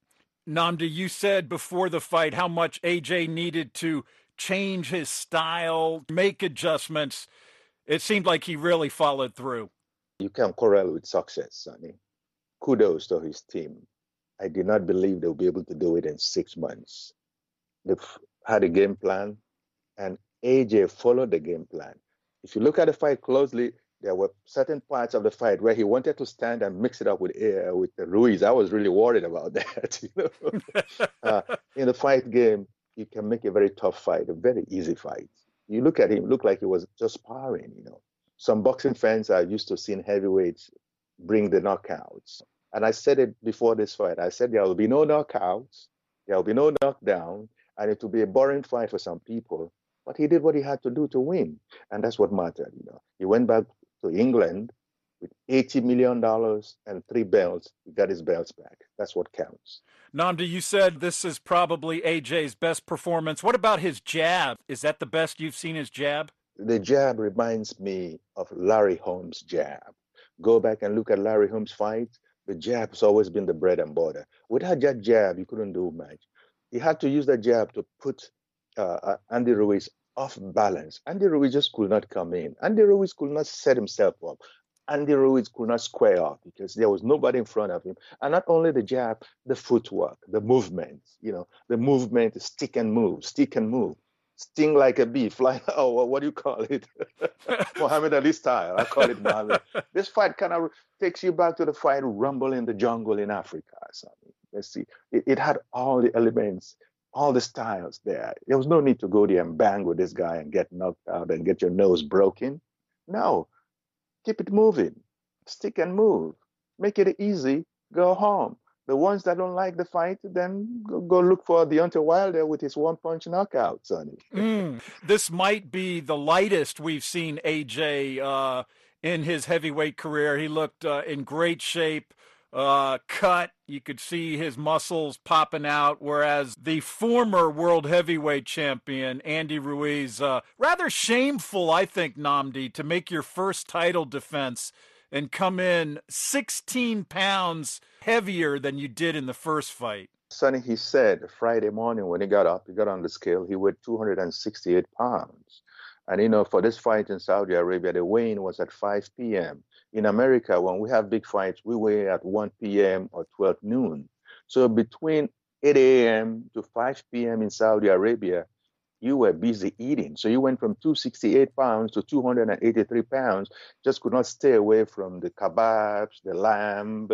Speaker 30: Namdi, you said before the fight how much A J needed to change his style, make adjustments. It seemed like he really followed through.
Speaker 10: You can correl with success, Sonny. Kudos to his team. I did not believe they'll be able to do it in six months. They've had a game plan, and A J followed the game plan. If you look at the fight closely, there were certain parts of the fight where he wanted to stand and mix it up with uh, with Ruiz. I was really worried about that. You know? uh, in the fight game, you can make a very tough fight, a very easy fight. You look at him, look like he was just sparring. You know, some boxing fans are used to seeing heavyweights bring the knockouts. And I said it before this fight. I said there will be no knockouts, there will be no knockdown, and it will be a boring fight for some people. But he did what he had to do to win, and that's what mattered. You know, he went back to England with eighty million dollars and three belts. He got his belts back. That's what counts.
Speaker 30: Namdi, you said this is probably A J's best performance. What about his jab? Is that the best you've seen his jab?
Speaker 10: The jab reminds me of Larry Holmes' jab. Go back and look at Larry Holmes' fights. The jab has always been the bread and butter. Without that jab, you couldn't do much. He had to use that jab to put uh, Andy Ruiz off balance. Andy Ruiz just could not come in. Andy Ruiz could not set himself up. Andy Ruiz could not square off because there was nobody in front of him. And not only the jab, the footwork, the movement, you know, the movement, stick and move, stick and move. Sting like a bee, fly. Oh, what do you call it? Muhammad Ali style. I call it Muhammad. This fight kind of takes you back to the fight Rumble in the Jungle in Africa. So, let's see. It, it had all the elements, all the styles there. There was no need to go there and bang with this guy and get knocked out and get your nose broken. No. Keep it moving. Stick and move. Make it easy. Go home. The ones that don't like the fight, then go, go look for Deontay Wilder with his one-punch knockout, Sonny.
Speaker 30: mm, this might be the lightest we've seen A J uh, in his heavyweight career. He looked uh, in great shape, uh, cut. You could see his muscles popping out, whereas the former world heavyweight champion, Andy Ruiz, uh, rather shameful, I think, Namdi, to make your first title defense and come in sixteen pounds heavier than you did in the first fight.
Speaker 10: Sonny, he said Friday morning when he got up, he got on the scale, he weighed two hundred sixty-eight pounds. And, you know, for this fight in Saudi Arabia, the weigh-in was at five p.m. In America, when we have big fights, we weigh at one p.m. or twelve noon. So between eight a.m. to five p.m. in Saudi Arabia, you were busy eating. So you went from two hundred sixty-eight pounds to two hundred eighty-three pounds, just could not stay away from the kebabs, the lamb,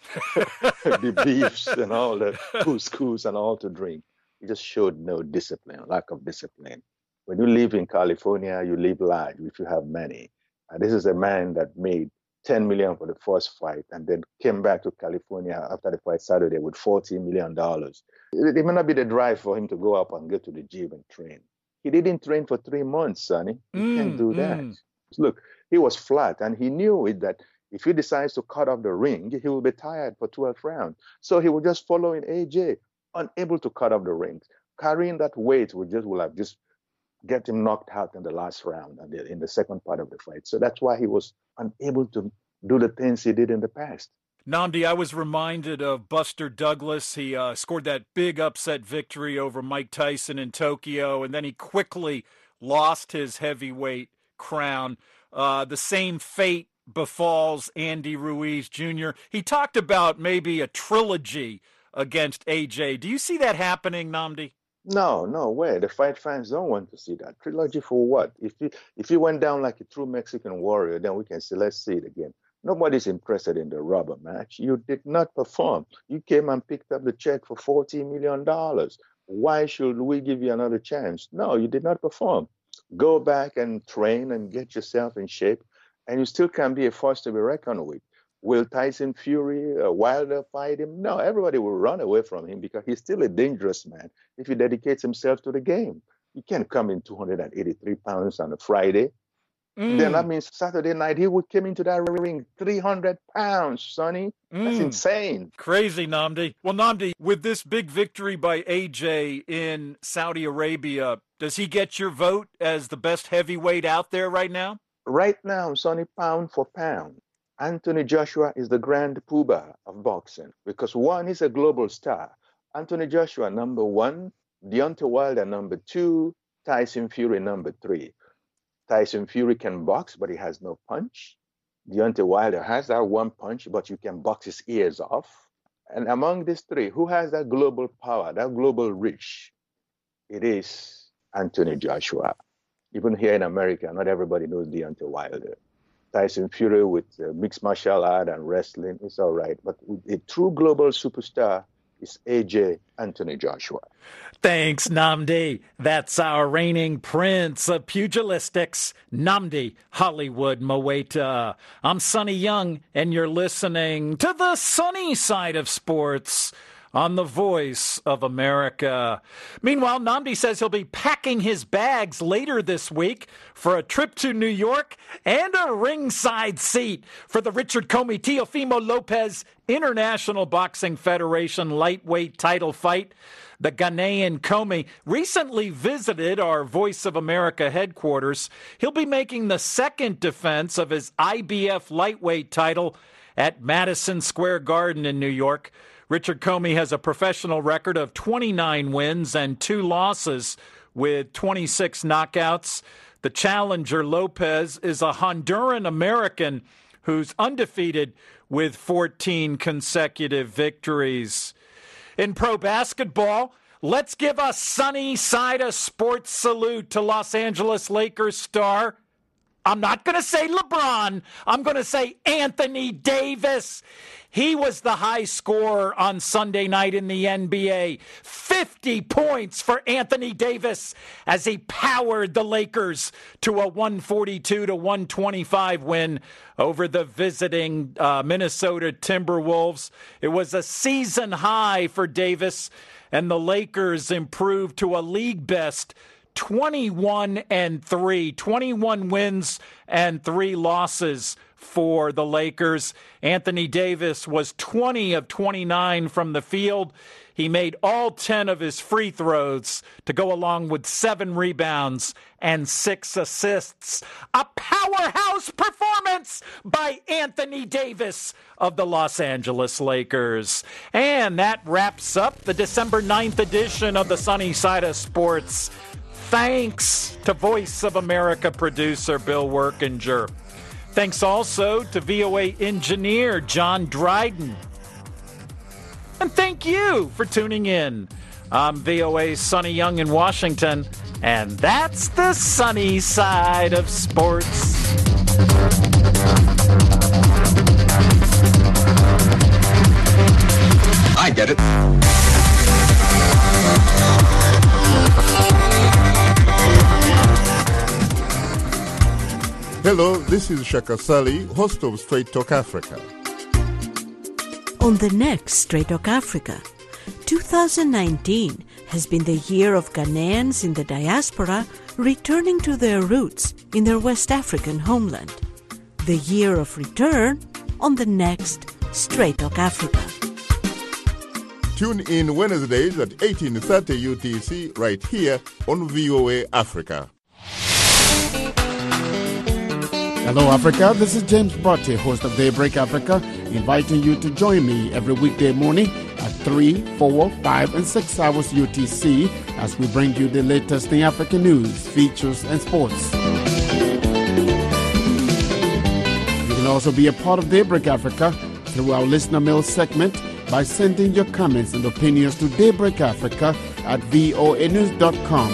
Speaker 10: the beefs, and all the couscous and all to drink. You just showed no discipline, lack of discipline. When you live in California, you live large if you have money. And this is a man that made ten million dollars for the first fight and then came back to California after the fight Saturday with forty million dollars. It, it may not be the drive for him to go up and go to the gym and train. He didn't train for three months, Sonny. He mm, can't do that. Mm. Look, he was flat and he knew it that if he decides to cut off the ring, he will be tired for twelve rounds. So he was just following A J, unable to cut off the rings. Carrying that weight would just will have just get him knocked out in the last round and in the second part of the fight. So that's why he was unable to do the things he did in the past.
Speaker 30: Namdi, I was reminded of Buster Douglas. He uh, scored that big upset victory over Mike Tyson in Tokyo, and then he quickly lost his heavyweight crown. Uh, the same fate befalls Andy Ruiz Junior He talked about maybe a trilogy against A J. Do you see that happening, Namdi?
Speaker 10: No, no way. The fight fans don't want to see that. Trilogy for what? If you if you went down like a true Mexican warrior, then we can say, let's see it again. Nobody's interested in the rubber match. You did not perform. You came and picked up the check for forty million dollars. Why should we give you another chance? No, you did not perform. Go back and train and get yourself in shape, and you still can be a force to be reckoned with. Will Tyson Fury, uh, Wilder fight him? No, everybody will run away from him because he's still a dangerous man if he dedicates himself to the game. You can't come in two hundred eighty-three pounds on a Friday. Mm. Then that means Saturday night he would come into that ring three hundred pounds, Sonny. Mm. That's insane.
Speaker 30: Crazy, Namdi. Well, Namdi, with this big victory by A J in Saudi Arabia, does he get your vote as the best heavyweight out there right now?
Speaker 10: Right now, Sonny, pound for pound, Anthony Joshua is the grand poobah of boxing because one, he's a global star. Anthony Joshua, number one. Deontay Wilder, number two. Tyson Fury, number three. Tyson Fury can box, but he has no punch. Deontay Wilder has that one punch, but you can box his ears off. And among these three, who has that global power, that global reach? It is Anthony Joshua. Even here in America, not everybody knows Deontay Wilder. Tyson Fury with uh, mixed martial art and wrestling, it's all right. But a true global superstar is A J Anthony Joshua.
Speaker 30: Thanks, Nnamdi. That's our reigning prince of pugilistics, Nnamdi Hollywood Maweta. I'm Sonny Young, and you're listening to the sunny side of sports on the Voice of America. Meanwhile, Nnamdi says he'll be packing his bags later this week for a trip to New York and a ringside seat for the Richard Comey Teofimo Lopez International Boxing Federation lightweight title fight. The Ghanaian Comey recently visited our Voice of America headquarters. He'll be making the second defense of his I B F lightweight title at Madison Square Garden in New York. Richard Comey has a professional record of twenty-nine wins and two losses with twenty-six knockouts. The challenger, Lopez, is a Honduran-American who's undefeated with fourteen consecutive victories. In pro basketball, let's give a sunny side of sports salute to Los Angeles Lakers star. I'm not going to say LeBron. I'm going to say Anthony Davis. He was the high scorer on Sunday night in the N B A. fifty points for Anthony Davis as he powered the Lakers to a one forty-two to one twenty-five win over the visiting uh, Minnesota Timberwolves. It was a season high for Davis, and the Lakers improved to a league best twenty-one and three, twenty-one wins and three losses for the Lakers. Anthony Davis was twenty of twenty-nine from the field. He made all ten of his free throws to go along with seven rebounds and six assists. A powerhouse performance by Anthony Davis of the Los Angeles Lakers. And that wraps up the December ninth edition of the Sunny Side of Sports. Thanks to Voice of America producer Bill Workinger. Thanks also to V O A engineer John Dryden. And thank you for tuning in. I'm V O A's Sonny Young in Washington, and that's the sunny side of sports.
Speaker 11: I get it.
Speaker 1: Hello, this is Shaka Sali, host of Straight Talk Africa.
Speaker 2: On the next Straight Talk Africa, two thousand nineteen has been the year of Ghanaians in the diaspora returning to their roots in their West African homeland. The year of return on the next Straight Talk Africa.
Speaker 1: Tune in Wednesdays at eighteen thirty U T C right here on V O A Africa.
Speaker 23: Hello, Africa. This is James Botte, host of Daybreak Africa, inviting you to join me every weekday morning at three, four, five, and six hours U T C as we bring you the latest in African news, features, and sports. You can also be a part of Daybreak Africa through our listener mail segment by sending your comments and opinions to Daybreak Africa at voa news dot com.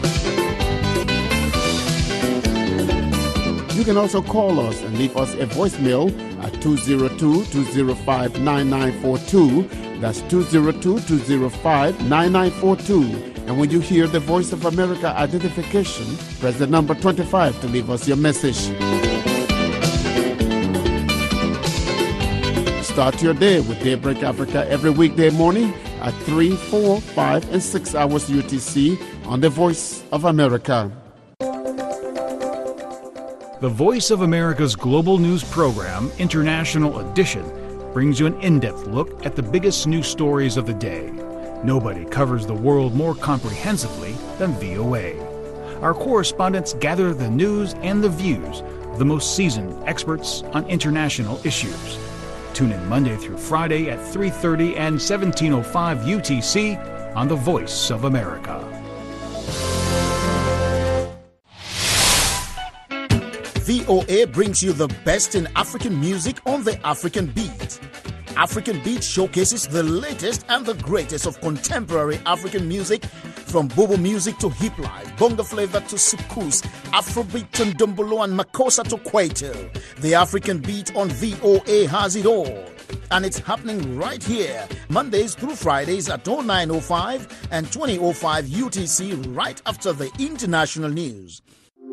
Speaker 23: You can also call us and leave us a voicemail at two oh two, two oh five, nine nine four two. That's two oh two, two oh five, nine nine four two. And when you hear the Voice of America identification, press the number twenty-five to leave us your message. Start your day with Daybreak Africa every weekday morning at three, four, five, and six hours U T C on the Voice of America.
Speaker 24: The Voice of America's global news program, International Edition, brings you an in-depth look at the biggest news stories of the day. Nobody covers the world more comprehensively than V O A. Our correspondents gather the news and the views of the most seasoned experts on international issues. Tune in Monday through Friday at three thirty and seventeen oh five U T C on The Voice of America.
Speaker 11: V O A brings you the best in African music on the African Beat. African Beat showcases the latest and the greatest of contemporary African music, from bobo music to hip life, bongo flavor to soukous, Afrobeat to ndombolo and makossa to kwaito. The African Beat on V O A has it all. And it's happening right here, Mondays through Fridays at oh nine oh five and twenty oh five U T C, right after the international news.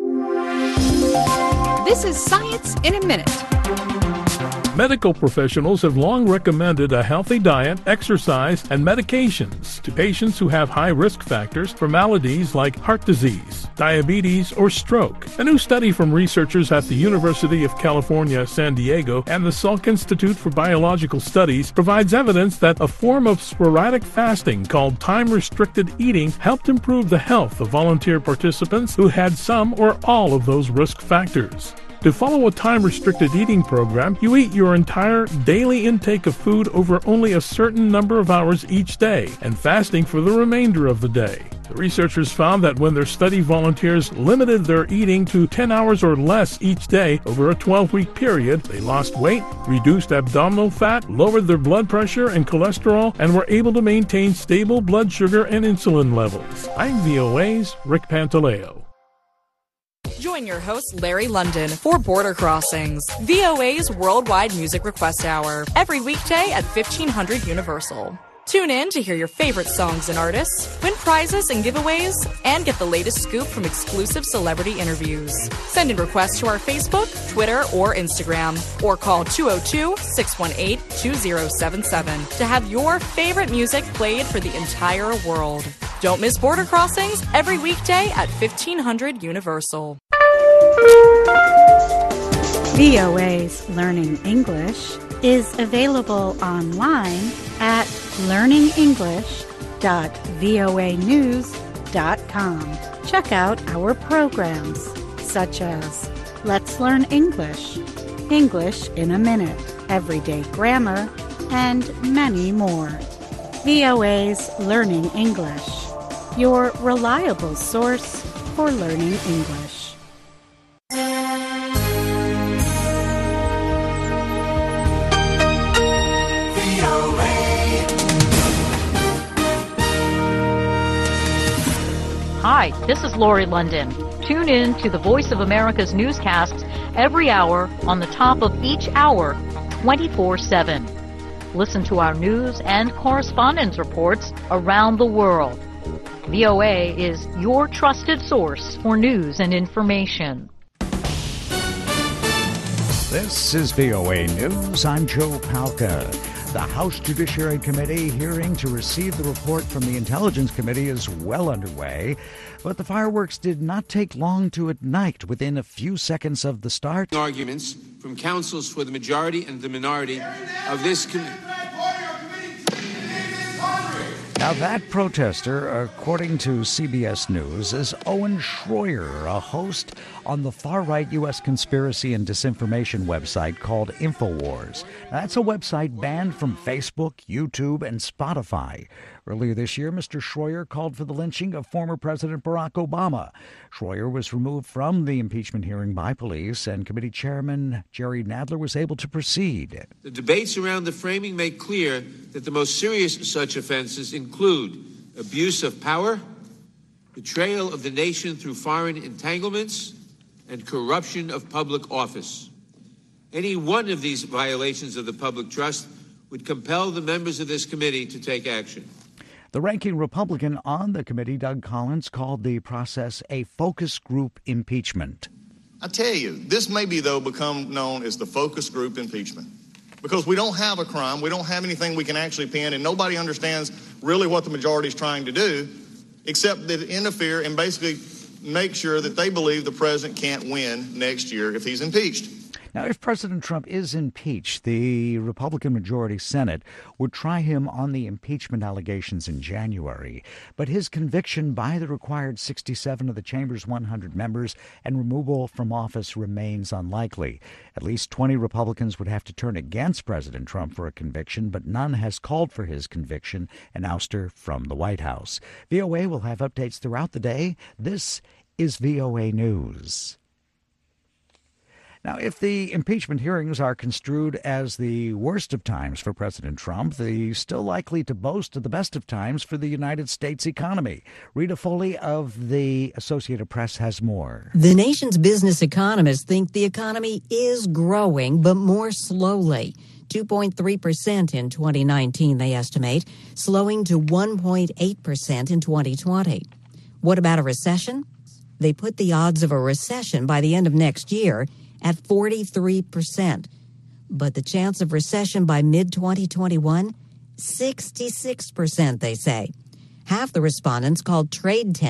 Speaker 12: This is Science in a Minute.
Speaker 13: Medical professionals have long recommended a healthy diet, exercise, and medications to patients who have high risk factors for maladies like heart disease, diabetes, or stroke. A new study from researchers at the University of California, San Diego, and the Salk Institute for Biological Studies provides evidence that a form of sporadic fasting called time-restricted eating helped improve the health of volunteer participants who had some or all of those risk factors. To follow a time-restricted eating program, you eat your entire daily intake of food over only a certain number of hours each day, and fasting for the remainder of the day. The researchers found that when their study volunteers limited their eating to ten hours or less each day over a twelve-week period, they lost weight, reduced abdominal fat, lowered their blood pressure and cholesterol, and were able to maintain stable blood sugar and insulin levels. I'm V O A's Rick Pantaleo.
Speaker 14: Join your host, Larry London, for Border Crossings, V O A's worldwide music request hour, every weekday at fifteen hundred Universal. Tune in to hear your favorite songs and artists, win prizes and giveaways, and get the latest scoop from exclusive celebrity interviews. Send in requests to our Facebook, Twitter, or Instagram, or call two oh two, six one eight, two oh seven seven to have your favorite music played for the entire world. Don't miss Border Crossings every weekday at fifteen hundred Universal.
Speaker 15: V O A's Learning English is available online at learning english dot voa news dot com. Check out our programs such as Let's Learn English, English in a Minute, Everyday Grammar, and many more. V O A's Learning English, your reliable source for learning English.
Speaker 16: Hi, this is Lori London. Tune in to the Voice of America's newscasts every hour on the top of each hour, twenty-four seven. Listen to our news and correspondence reports around the world. V O A is your trusted source for news and information.
Speaker 17: This is V O A News. I'm Joe Palca. The House Judiciary Committee hearing to receive the report from the Intelligence Committee is well underway, but the fireworks did not take long to ignite within a few seconds of the start.
Speaker 18: Arguments from counsels for the majority and the minority of this committee.
Speaker 17: Now, that protester, according to C B S News, is Owen Schroyer, a host on the far-right U S conspiracy and disinformation website called InfoWars. That's a website banned from Facebook, YouTube, and Spotify. Earlier this year, Mister Schroyer called for the lynching of former President Barack Obama. Schroyer was removed from the impeachment hearing by police, and committee chairman Jerry Nadler was able to proceed.
Speaker 18: The debates around the framing make clear that the most serious such offenses include abuse of power, betrayal of the nation through foreign entanglements, and corruption of public office. Any one of these violations of the public trust would compel the members of this committee to take action.
Speaker 17: The ranking Republican on the committee, Doug Collins, called the process a focus group impeachment.
Speaker 19: I tell you, this may be, though, become known as the focus group impeachment. Because we don't have a crime, we don't have anything we can actually pin, and nobody understands really what the majority is trying to do, except that interfere and basically make sure that they believe the president can't win next year if he's impeached.
Speaker 17: Now, if President Trump is impeached, the Republican majority Senate would try him on the impeachment allegations in January. But his conviction by the required sixty-seven of the chamber's one hundred members and removal from office remains unlikely. At least twenty Republicans would have to turn against President Trump for a conviction, but none has called for his conviction and ouster from the White House. V O A will have updates throughout the day. This is V O A News. Now, if the impeachment hearings are construed as the worst of times for President Trump, they're still likely to boast of the best of times for the United States economy. Rita Foley of the Associated Press has more.
Speaker 3: The nation's business economists think the economy is growing, but more slowly. two point three percent in twenty nineteen, they estimate, slowing to one point eight percent in twenty twenty. What about a recession? They put the odds of a recession by the end of next year at forty-three percent. But the chance of recession by mid twenty twenty-one, sixty-six percent, they say. Half the respondents called trade tensions